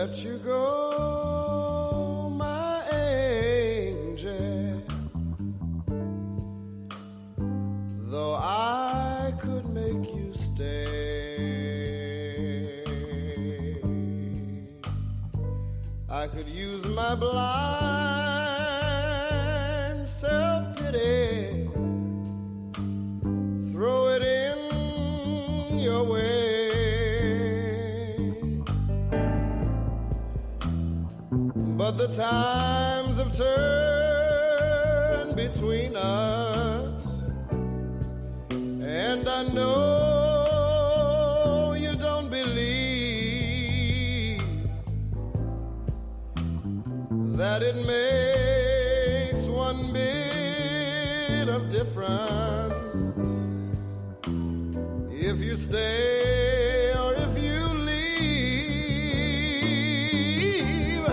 let you go, my angel. Though I could make you stay, I could use my blind self-pity, throw it in your way. But the times have turned between us, and I know you don't believe that it makes one bit of difference if you stay or if you leave.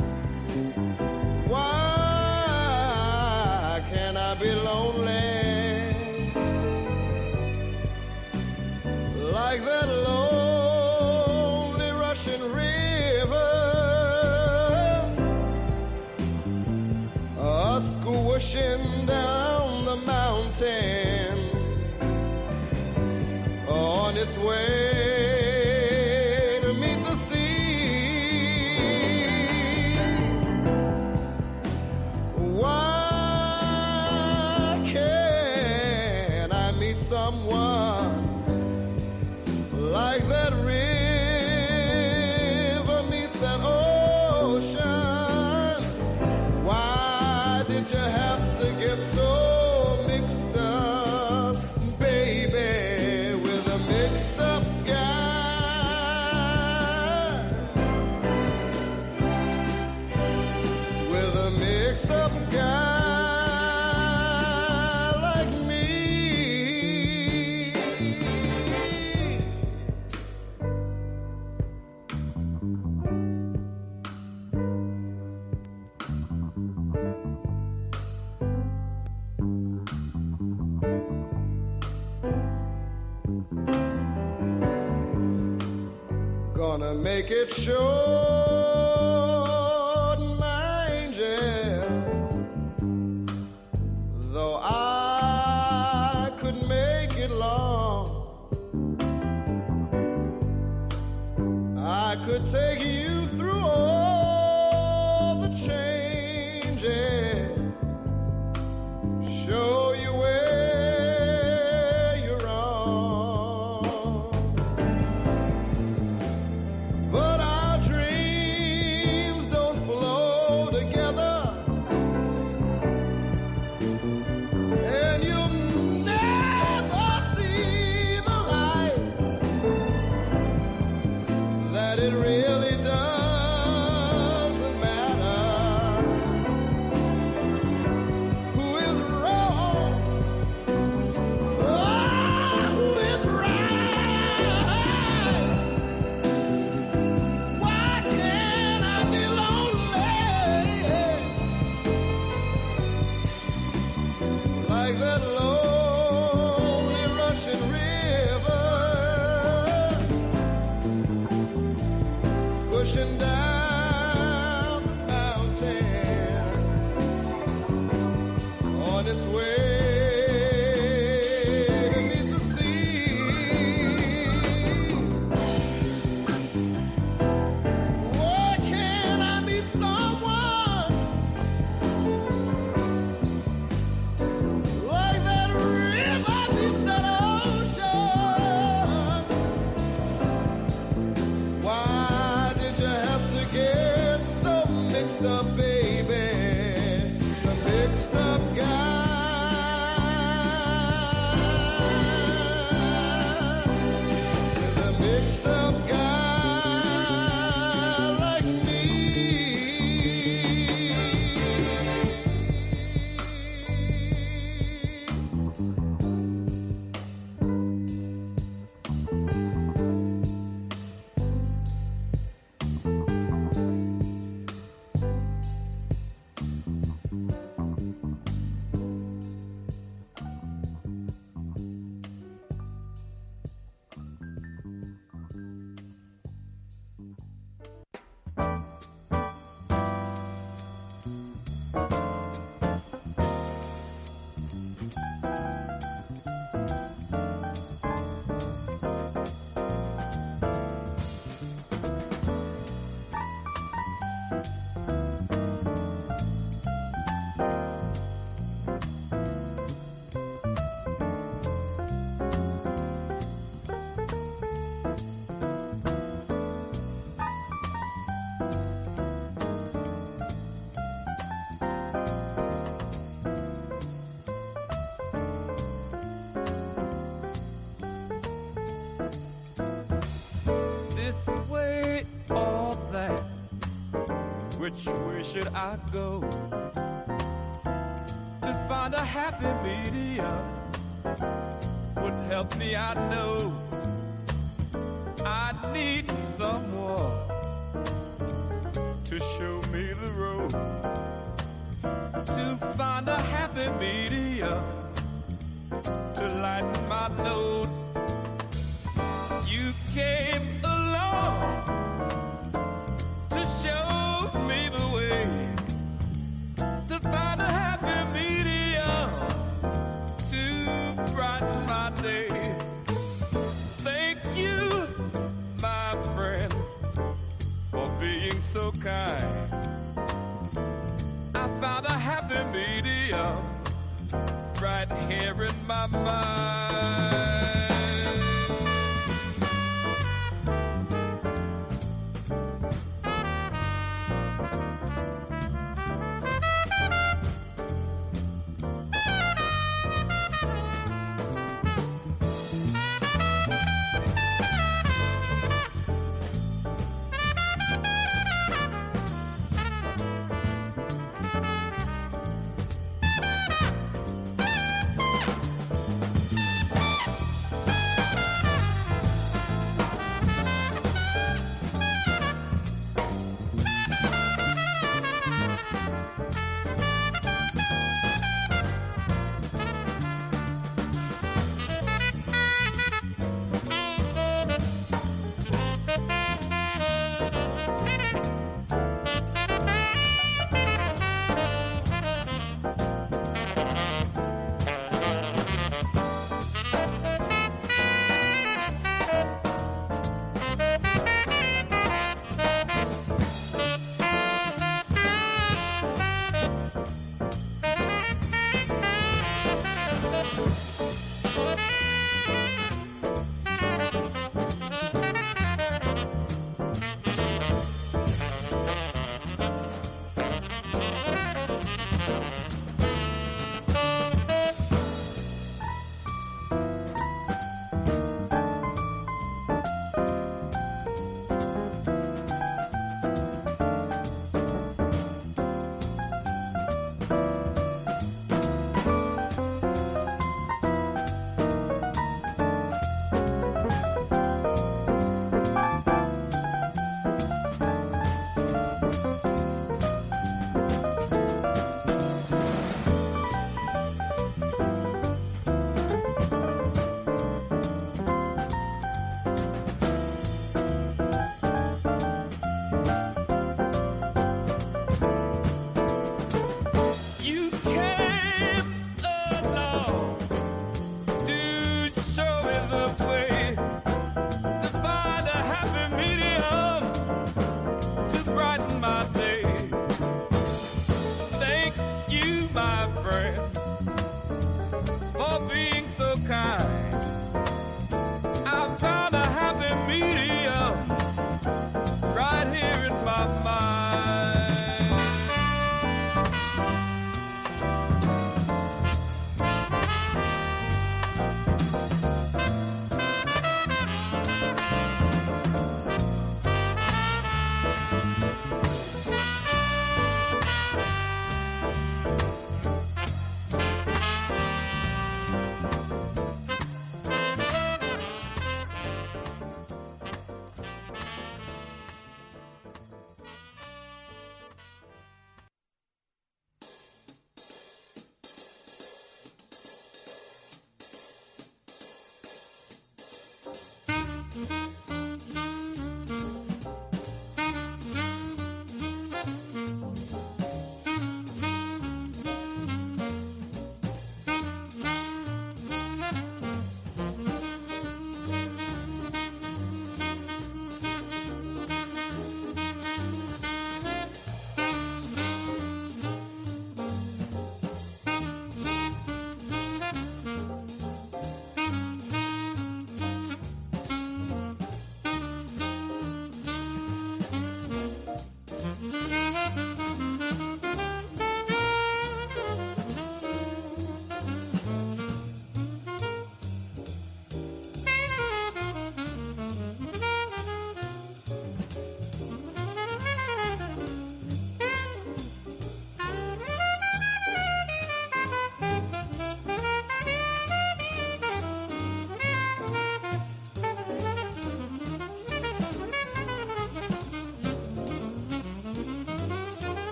Why can't I be lonely like that lonely Russian river, squishing down the mountain on its way to meet the sea? Why can't I meet someone like that river meets that ocean? Why did you have to get so mixed up, baby, with a mixed up guy? With a mixed up guy like me. Gonna make it short, my angel. Though I could make it long, I could take you through all the changes, show you where you're wrong. But our dreams don't flow together, and you'll never see the light that it really doesn't matter who is wrong or who is right. Why can't I be lonely like that lonely Russian river, squishing down the mountain on its way to meet the sea? Why can't I meet someone like that river meets that ocean? Why did you have to get so mixed up, baby? The mixed up guy This way or that, which way should I go to find a happy medium? Would help me, I know. I need someone to show me the road to find a happy medium to lighten my load. You came along to show me the way to find a happy medium to brighten my day. Thank you, my friend, for being so kind. I found a happy medium right here in my mind.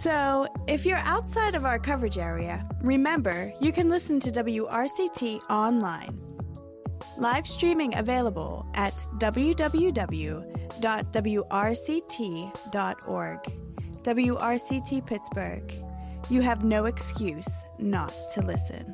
So, if you're outside of our coverage area, remember you can listen to WRCT online. Live streaming available at www.wrct.org. WRCT Pittsburgh. You have no excuse not to listen.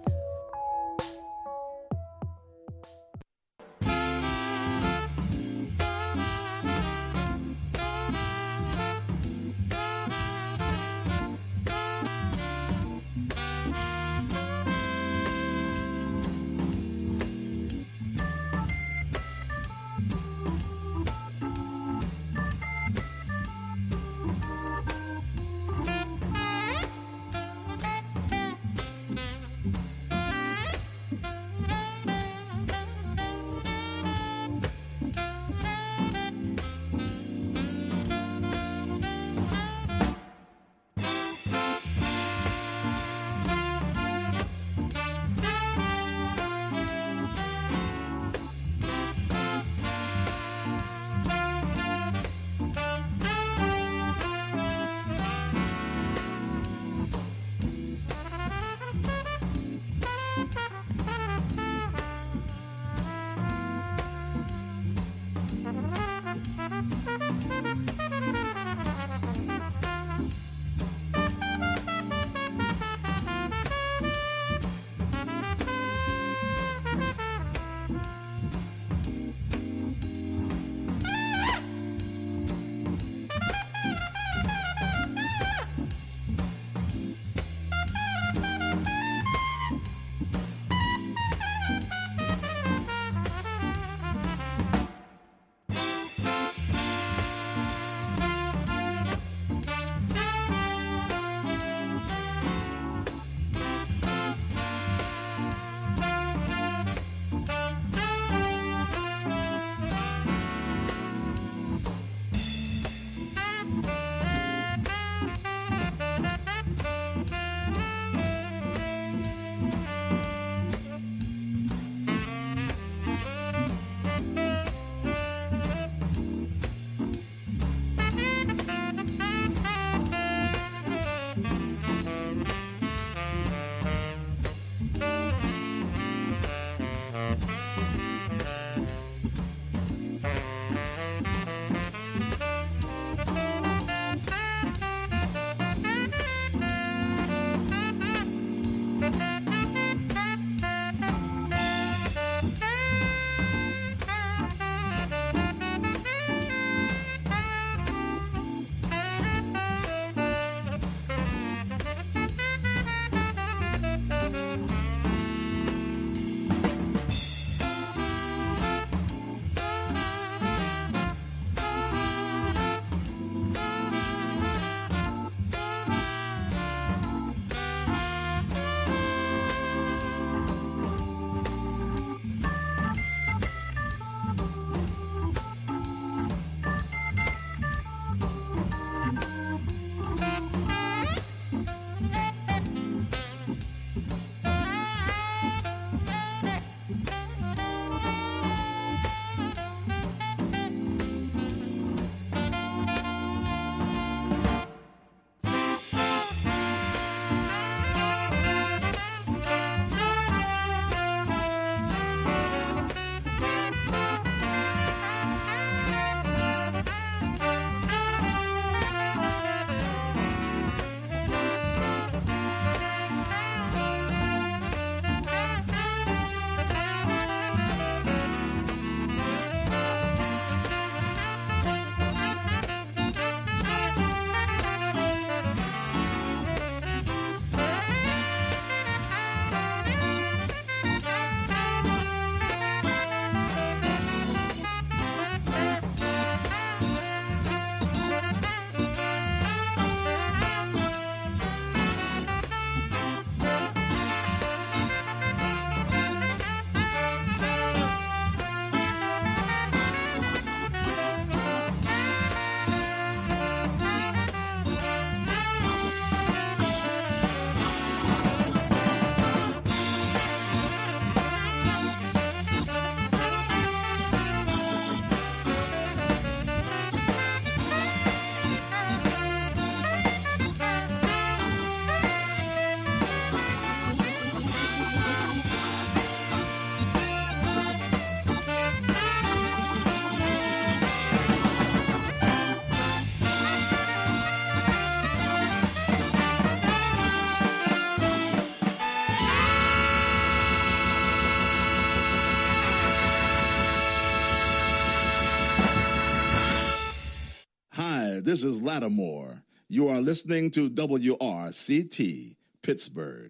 This is Lattimore. You are listening to WRCT, Pittsburgh.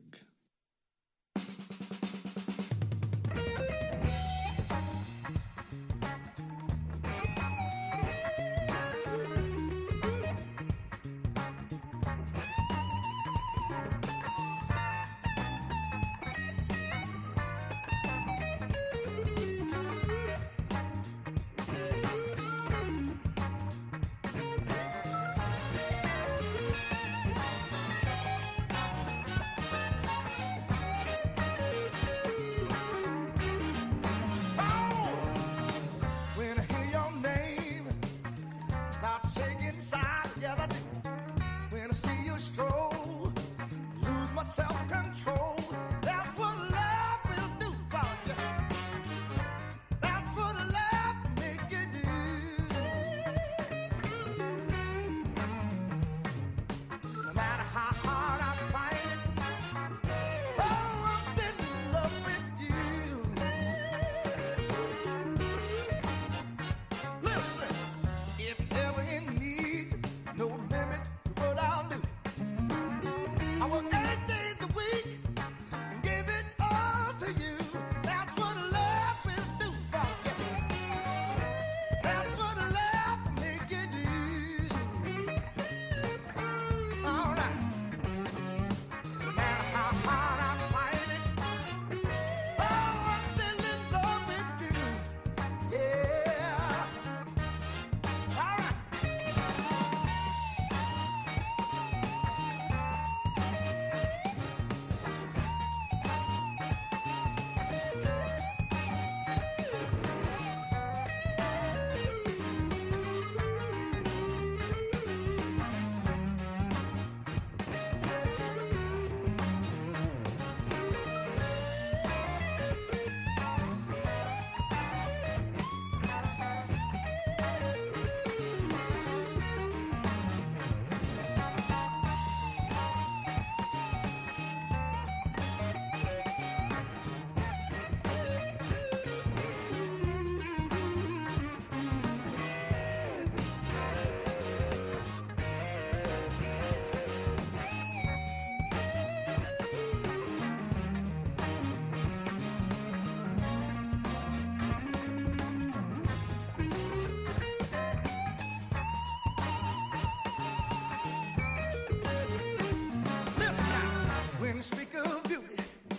Speak of beauty,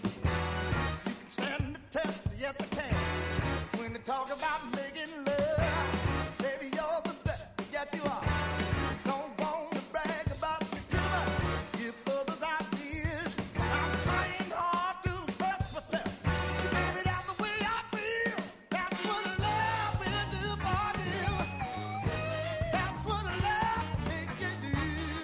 you can stand the test, yes I can. When they talk about making love, baby you're the best, yes you are. Don't want to brag about me too much, give others ideas. I'm trying hard to express myself, baby that's the way I feel. That's what love will do for you. That's what love will make you do.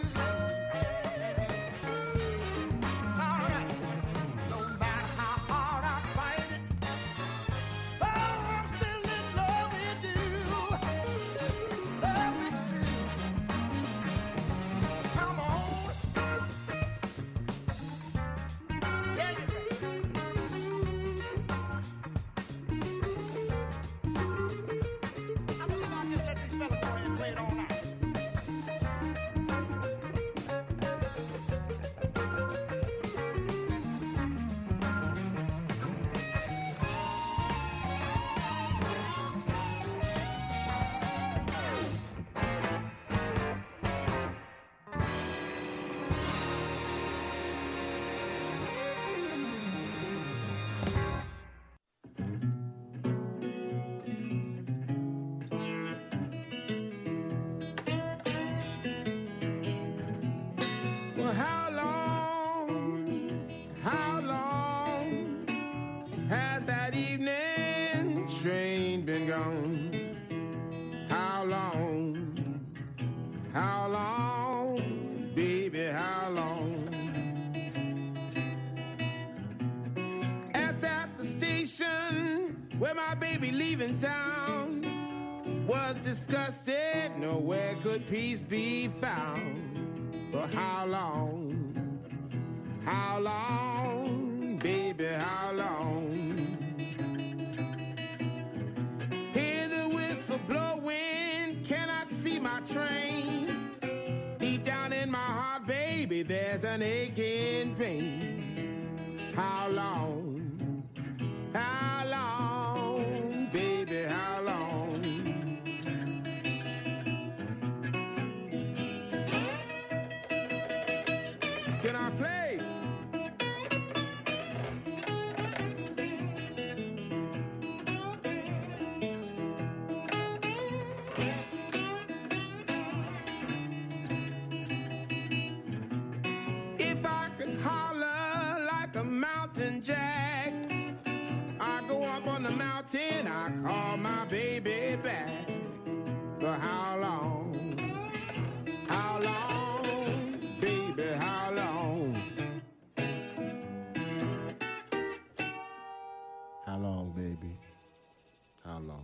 Well, how long has that evening train been gone? How long, baby, how long? As at the station where my baby leaving town was disgusted, nowhere could peace be found. For how long, baby, how long? Hear the whistle blowing, cannot see my train. an aching pain. How long, baby, how long? Can I play? If I could holler like a mountain jack, I go up on the mountain, I call my baby back. For how long? How long, baby, how long? How long, baby? How long?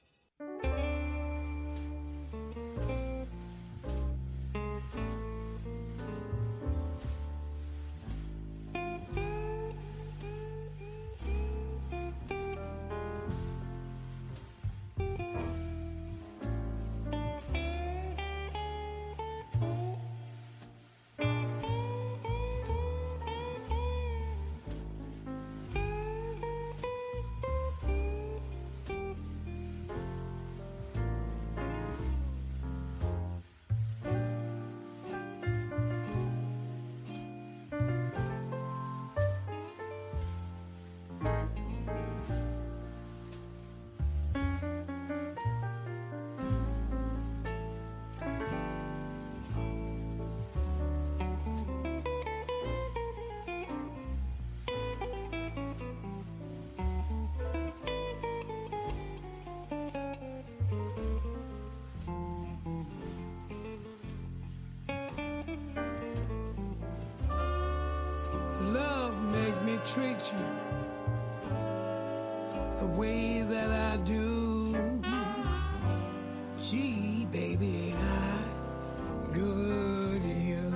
Love make me treat you the way that I do. Gee, baby, ain't I good to you?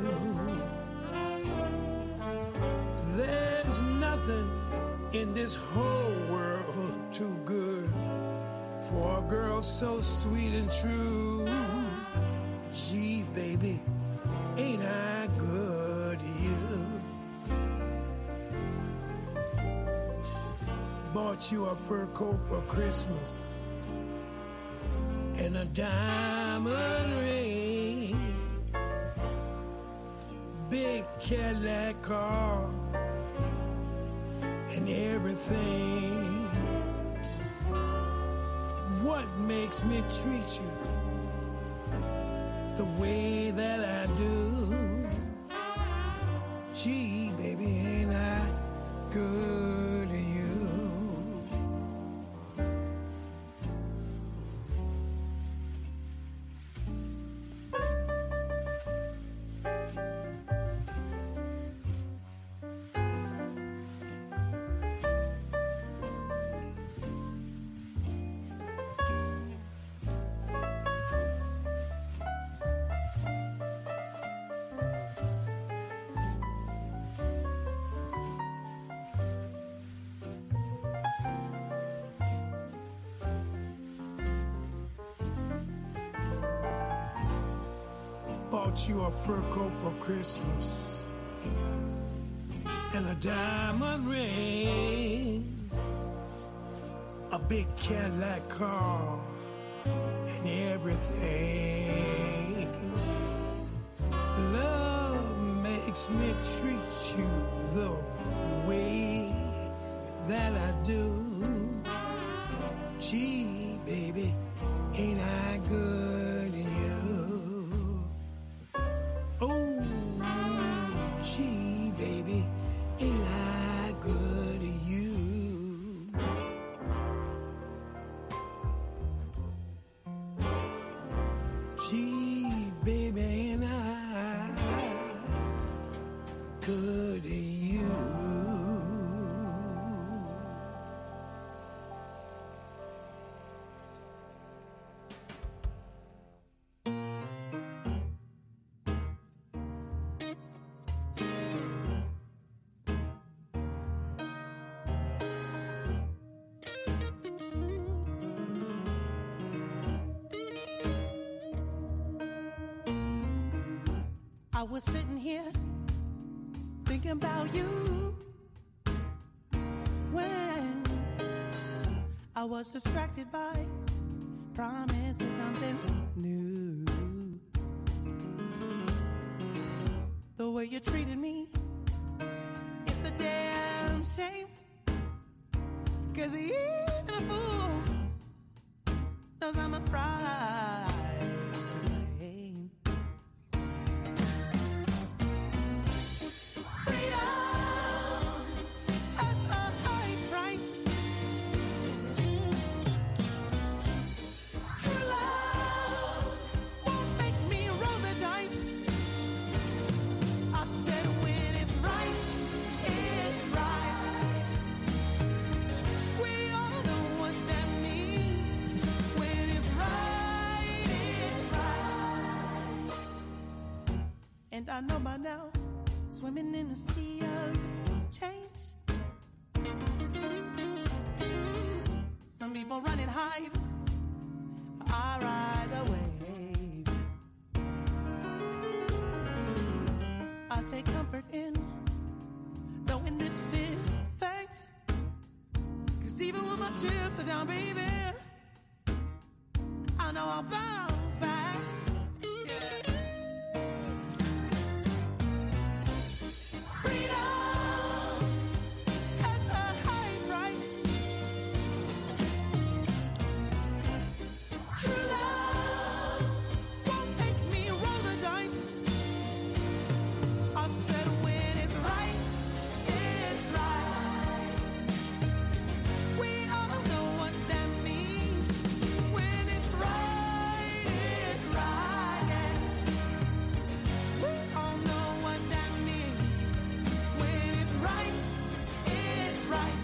There's nothing in this whole world too good for a girl so sweet and true. Gee, baby, ain't I good to you? Bought you a fur coat for Christmas and a diamond ring, big Cadillac car and everything. What makes me treat you the way that I do? Gee, baby, ain't I good to you? Bought you a fur coat for Christmas and a diamond ring, a big Cadillac car and everything. Love makes me treat you the way that I do. Gee, baby, ain't I good to you? Oh, gee, baby, ain't I good to you? Gee, baby, ain't I good to you? I was sitting here thinking about you when I was distracted by promising something new. The way you treated me, it's a damn shame. 'Cause even a fool knows I'm a prize to blame. Freedom has a high price. True love won't make me roll the dice. I said when it's right, it's right. We all know what that means. When it's right, it's right. And I know by now, swimming in a sea of change. Some people run and hide. I ride the wave. I take comfort in knowing this is fact. 'Cause even when my chips are down, baby, I know I'll bounce back. Yeah. Freedom has a high price. True love won't make me roll the dice. I said when it's right, it's right. We all know what that means. When it's right, it's right. Yeah. We all know what that means. When it's right, it's right.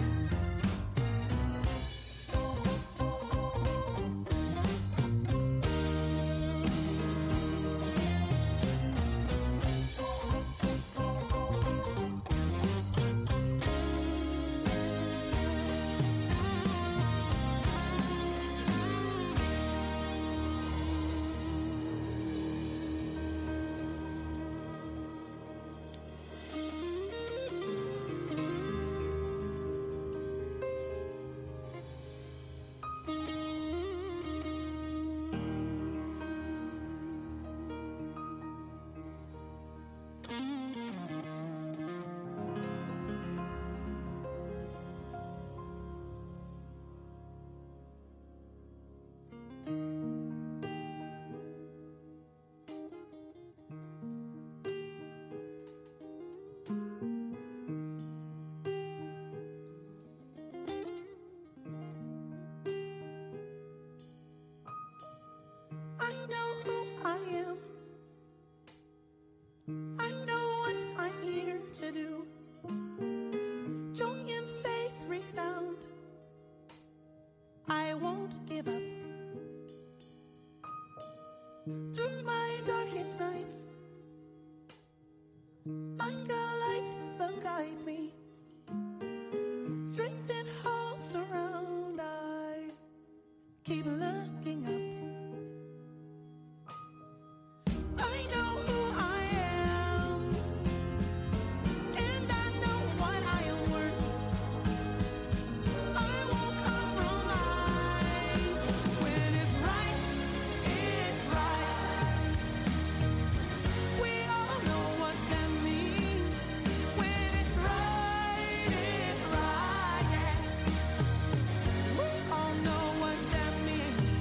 I know who I am. I know what I'm here to do. Joy and faith resound. I won't give up. Through my darkest nights, like a light that guides me. Strength and hope surround. I keep looking up. I know who I am, and I know what I am worth. I won't compromise. When it's right, it's right. We all know what that means. When it's right, it's right. Yeah. We all know what that means.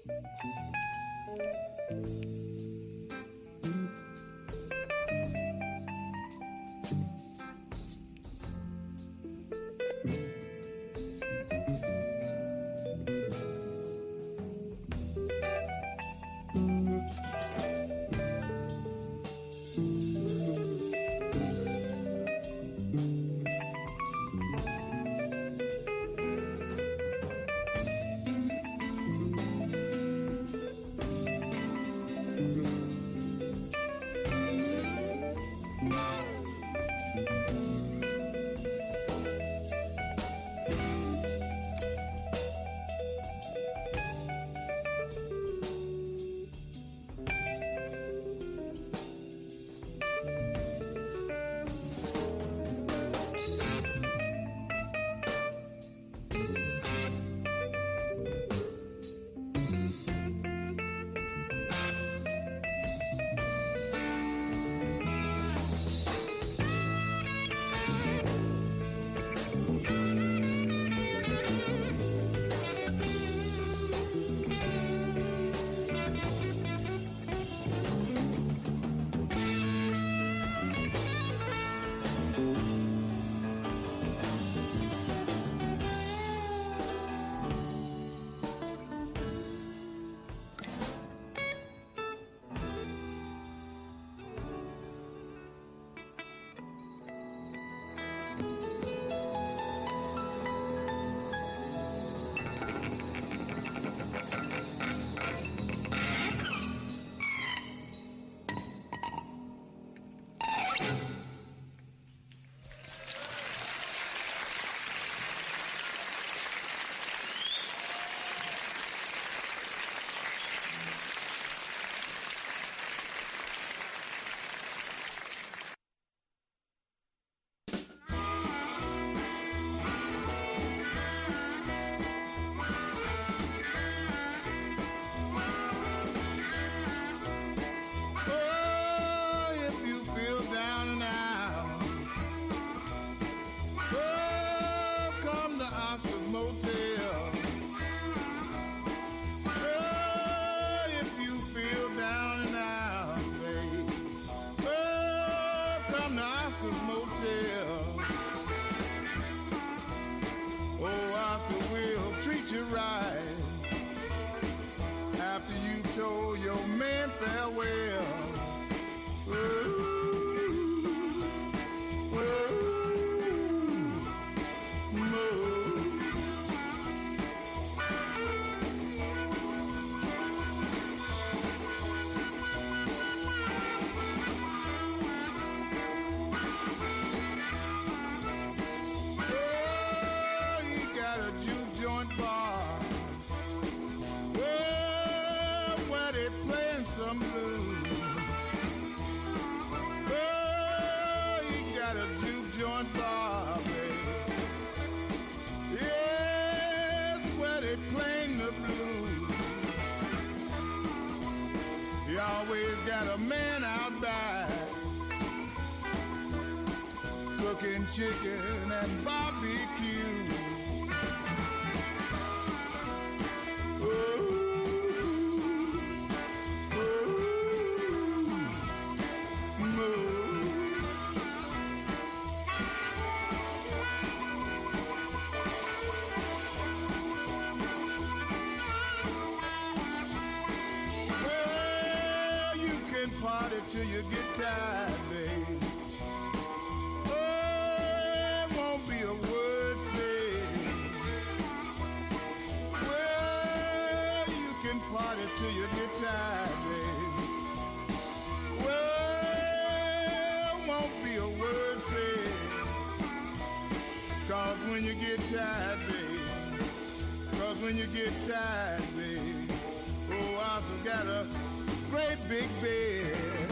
Oh, if you feel down and out, oh, come to Oscar's Motel. Oh, if you feel down and out, babe, oh, come to Oscar's Motel. Oh, Oscar will treat you right after you told your man farewell. Ooh, oh, you got a juke joint bar. Oh, where they playing some blues. Oh, you got a juke joint bar, baby. Yes, where they playing the blues. You always got a man out back cooking chicken and barbecue. Well, you can party till you get tired, babe. Oh, it won't be a word said. Well, you can party till you get tired, babe. Well, won't be a word said. 'Cause when you get tired, babe, 'cause when you get tired, babe, oh, I also got a great big bed.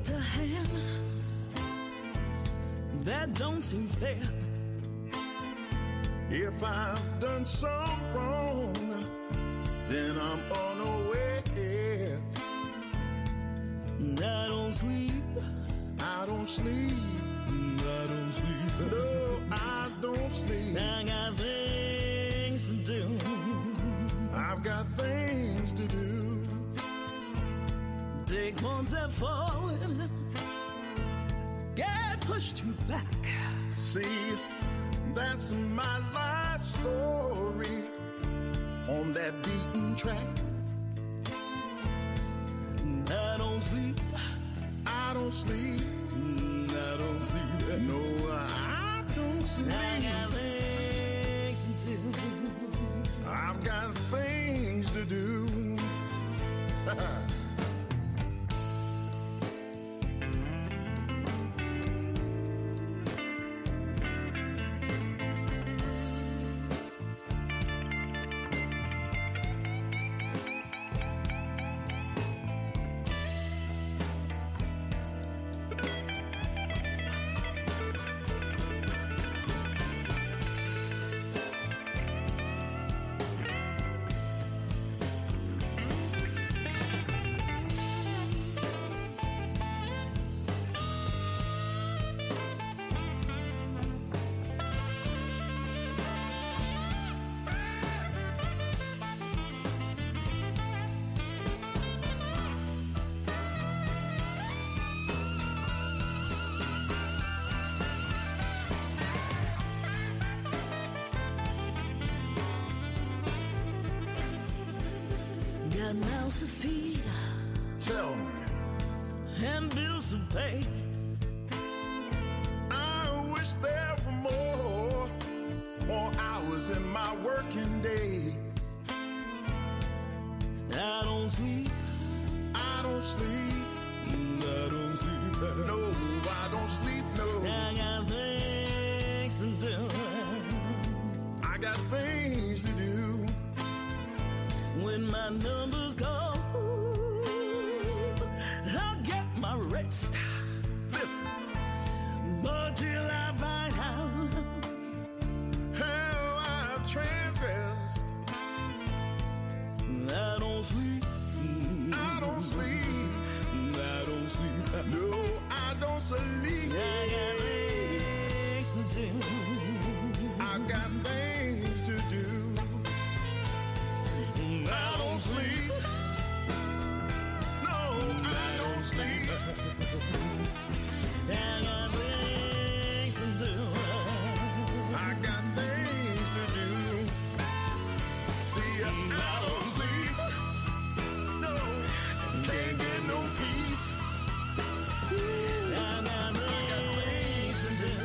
a hand that don't seem fair. If I've done some wrong, then I'm unaware. I don't sleep. I don't sleep. I don't sleep. No, I don't sleep. I got things to do. I've got things to do. Take one step forward, get pushed to back. See, that's my life story on that beaten track. I don't sleep. I don't sleep. I don't sleep. No, I don't sleep. I got things to do. I've got things to do. Got mouths to feed. Tell me. And bills to pay. I wish there were more hours in my working day. I don't sleep. I don't sleep. I don't sleep. No, I don't sleep. No, I got things to do. I got things to do. When my numbers go, I'll get my rest. Listen, But till I find out how I've transgressed. I don't sleep. I don't sleep. I don't sleep. No, I don't sleep. I got things to do. I got things to do. I don't sleep. No, I don't sleep. I got things to do. I got things to do. See, I don't sleep. No, can't get no peace. I got things to do.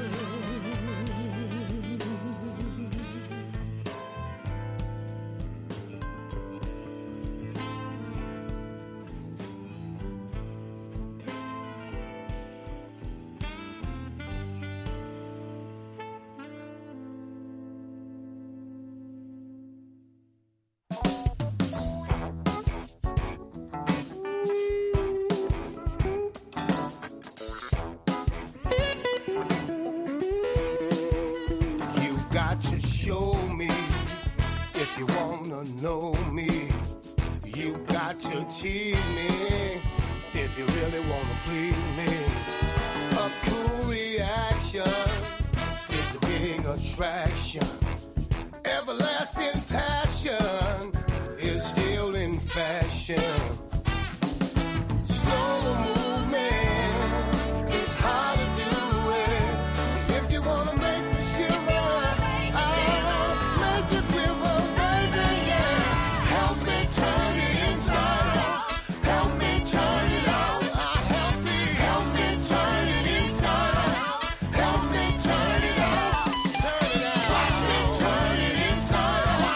You got to show me if you wanna know me. You got to tease me if you really wanna please me. A cool reaction is the big attraction. Everlasting passion is still in fashion. Slow movement is how to do it. If you wanna make me shiver, I'll make you quiver, baby, yeah. Help me turn it inside out. Help me turn it out. Help me turn it inside out. Help me turn it out. Turn it out. Watch me turn it inside out.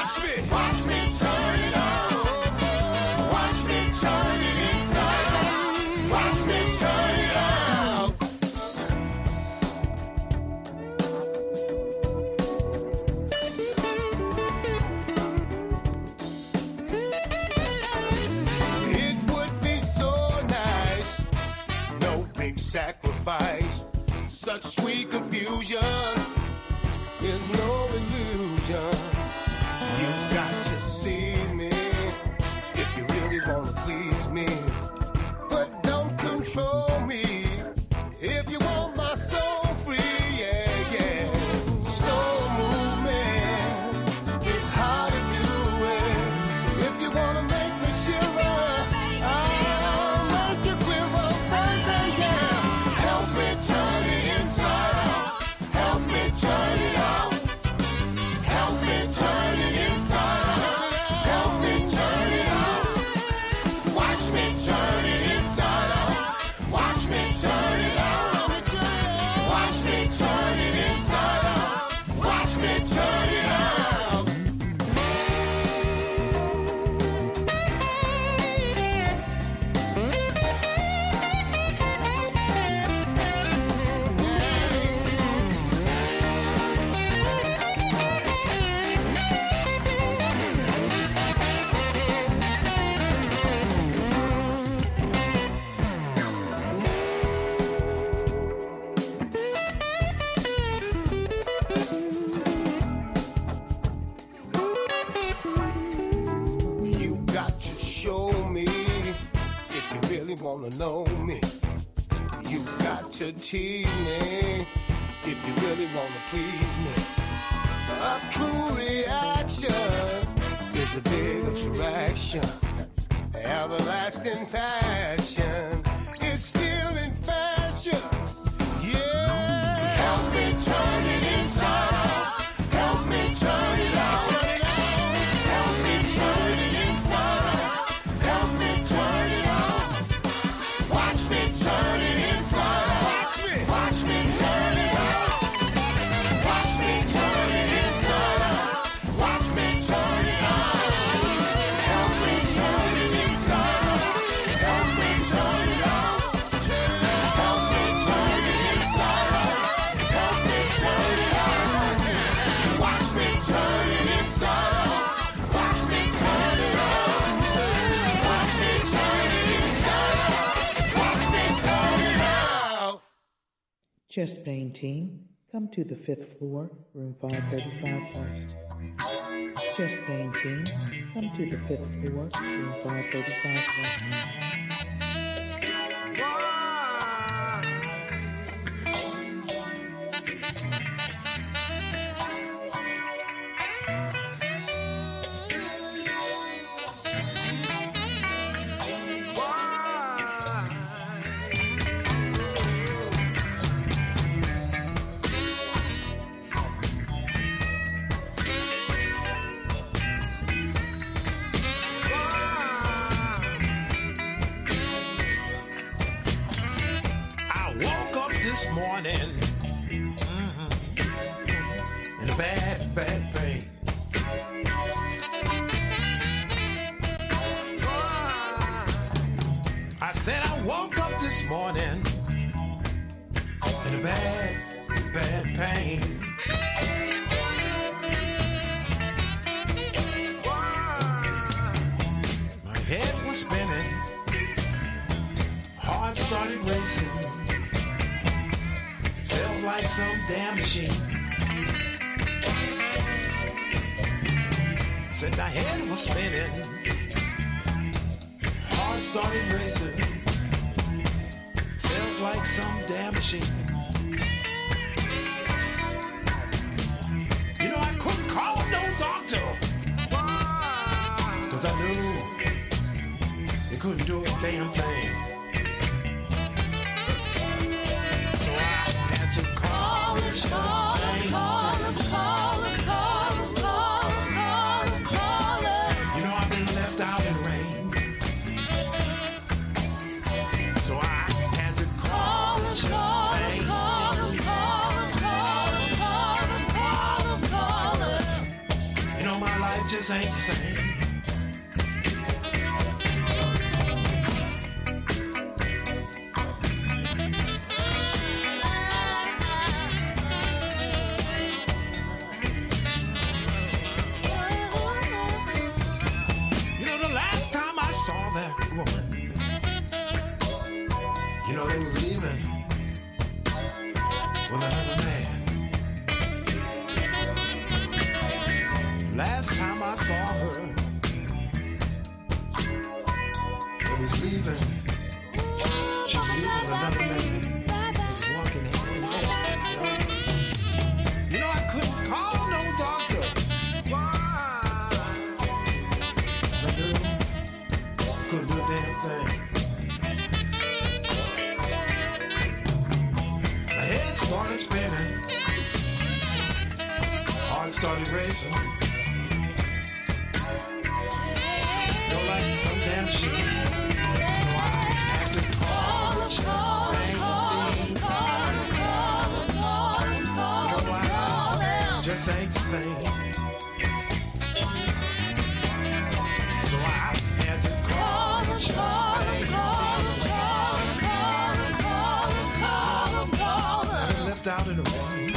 sweet confusion is no illusion. You got to seize me if you really wanna please me, but don't control me if you want my soul free. Yeah, yeah. Slow movement is how to do it. If you wanna make me shiver, I'll make you quiver, baby. Yeah. Help me turn it inside out. Help me turn it out. Help me turn it inside out. Help me turn it out. Watch me turn it inside out. Watch me turn it out. Watch me turn it inside out. Watch me turn it out. You got to show me if you really wanna know me. You got to tease me if you really wanna please me. A cool reaction is a big attraction. Everlasting passion is still in fashion. Yeah. Help me turn it inside out. Help me turn it out. Help me turn it inside out. Help me turn it out. Watch me turn it inside out. Watch me turn it out. Watch me turn it inside out. Watch me turn it out. Help me turn it inside out. Help me turn it out. Help me turn it inside out. Help me turn it out. Watch me turn it inside out. Watch me turn it out. Watch me turn it inside out. Watch me turn it out. Chest Pain Team, come to the 5th floor, room 535 West. Chest Pain Team, come to the 5th floor, room 535 West. I woke up this morning in a bad, bad pain. I said I woke up this morning in a bad, bad pain. My head was spinning, heart started racing, felt like some damn machine. Said my head was spinning, heart started racing, felt like some damn machine. You know, I couldn't call no doctor, 'cause I knew they couldn't do a damn thing. So I had to call the chest pain team. You know, I've been left out in rain. So I had to call the chest pain team. You know, my life just ain't the same. You know, the last time I saw that woman, you know, they was leaving with Last time I saw her, it was leaving. She was leaving with another man. He was walking hand in hand. You know, I couldn't call no doctor. Why? I knew. Couldn't do a damn thing. My head started spinning. Heart started racing. Felt like some damn shit. So I had to call the chest pain team. You know why? Just ain't the same. So I had to call the chest pain team. I left out in the rain.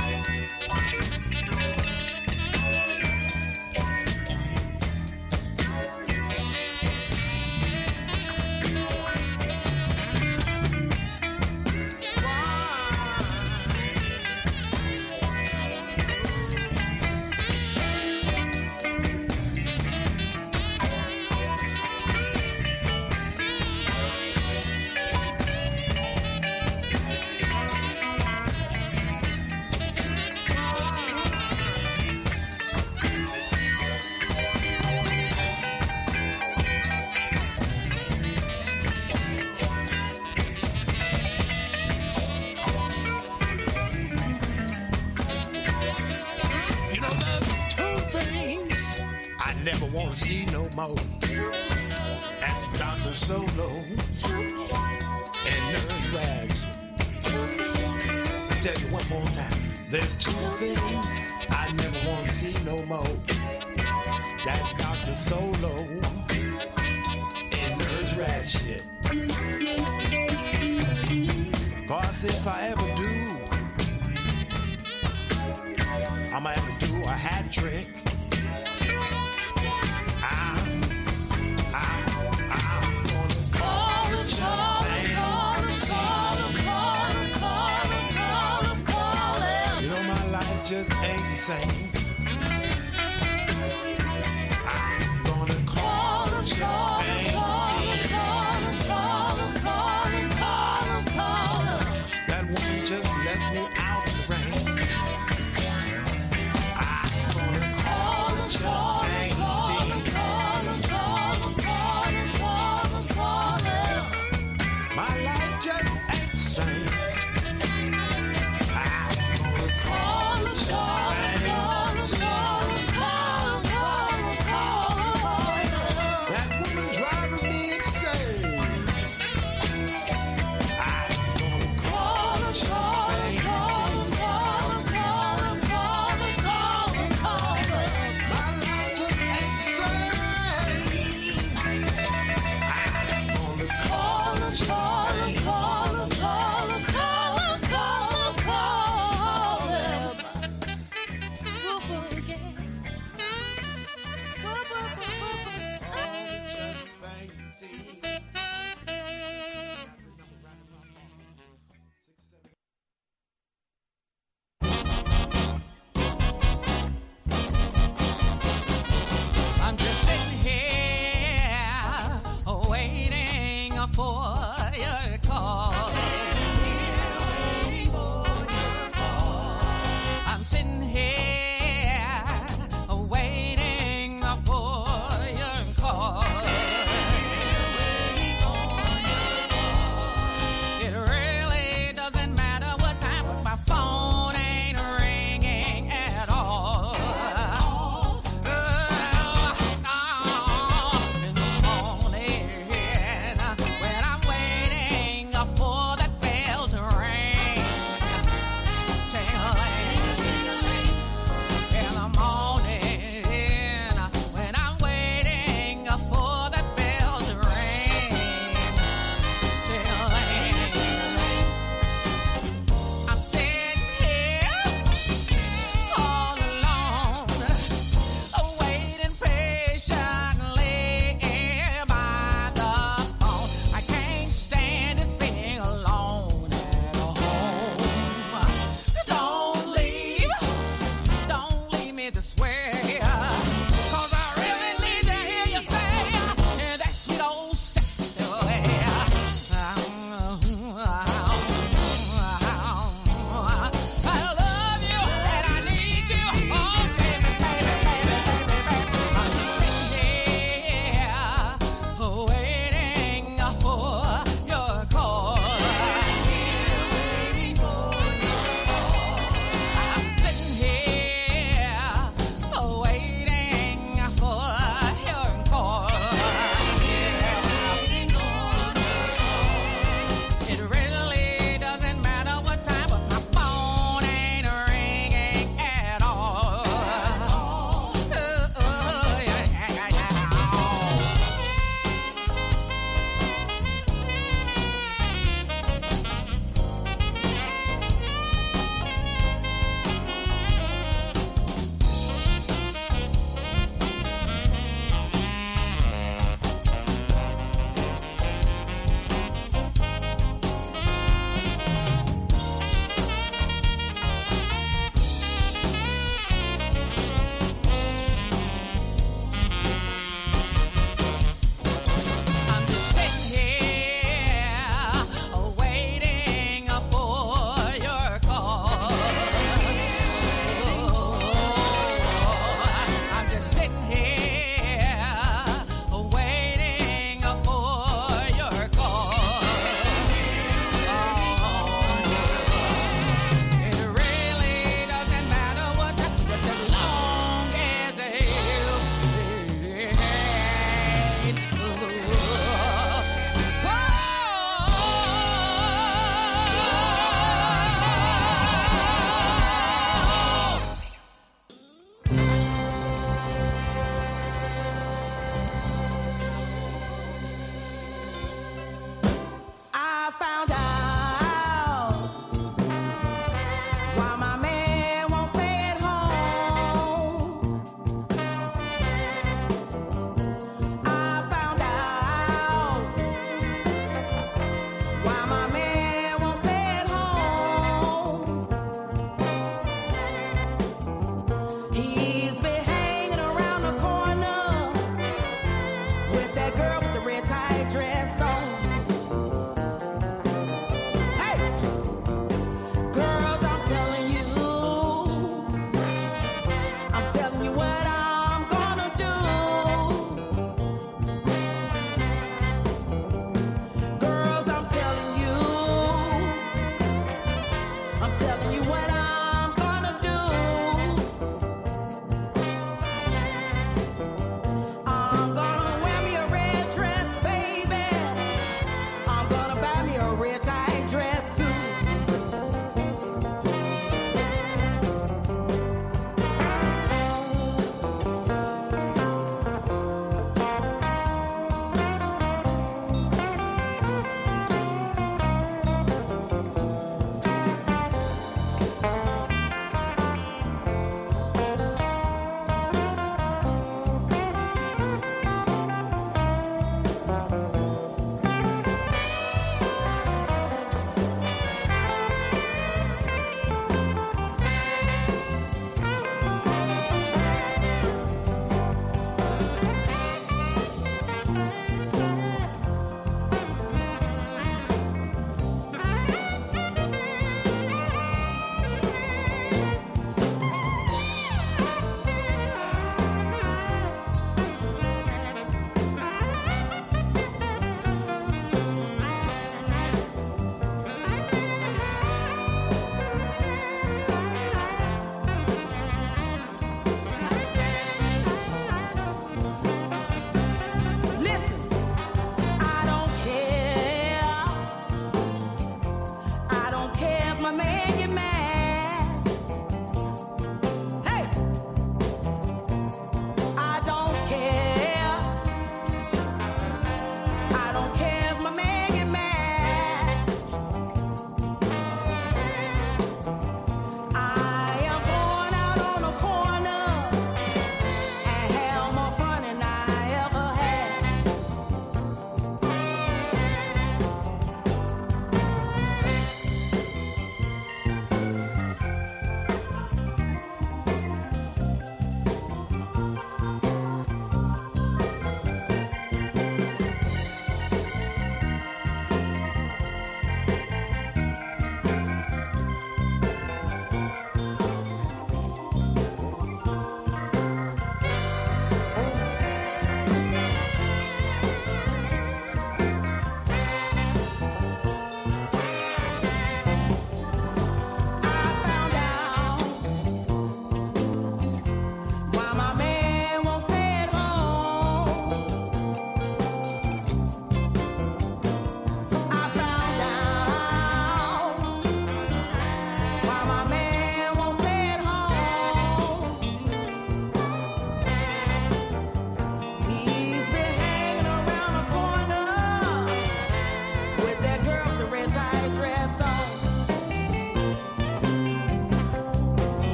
Never want to see no more. That's Dr. Solo and Nurse Rags. I'll tell you one more time. There's two things I never want to see no more. That's Dr. Solo and Nurse Rags shit. Cause if I ever do, I'ma have to do a hat trick. Just ain't the same. I'm gonna call the chest pain team. That woman just left me out in the rain. I'm gonna call the chest pain team. My life just ain't the same. I'm gonna call the chest pain.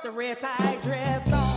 the red tie dress on.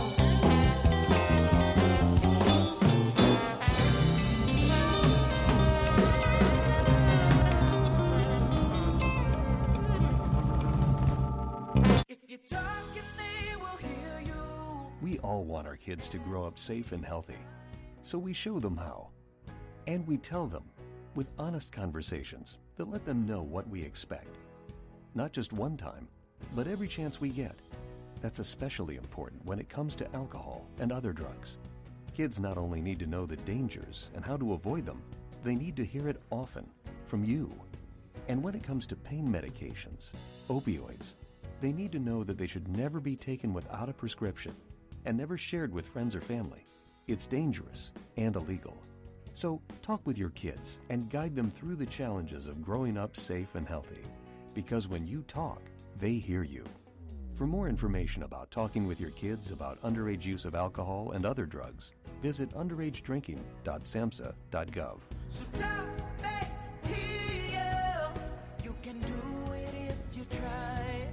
If you're talking, they will hear you. We all want our kids to grow up safe and healthy, so we show them how. And we tell them with honest conversations that let them know what we expect. Not just one time, but every chance we get. That's especially important when it comes to alcohol and other drugs. Kids not only need to know the dangers and how to avoid them, they need to hear it often from you. And when it comes to pain medications, opioids, they need to know that they should never be taken without a prescription and never shared with friends or family. It's dangerous and illegal. So talk with your kids and guide them through the challenges of growing up safe and healthy. Because when you talk, they hear you. For more information about talking with your kids about underage use of alcohol and other drugs, visit underagedrinking.samhsa.gov. So talk, they hear you. You can do it if you try.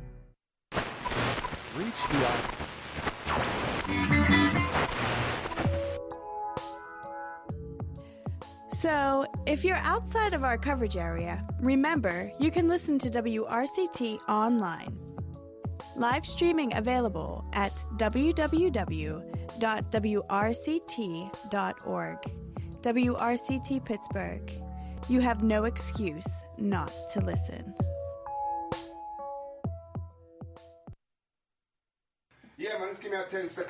Reach the So, if you're outside of our coverage area, remember you can listen to WRCT online. Live streaming available at www.wrct.org. WRCT Pittsburgh. You have no excuse not to listen. Yeah, man, just give me a 10 seconds.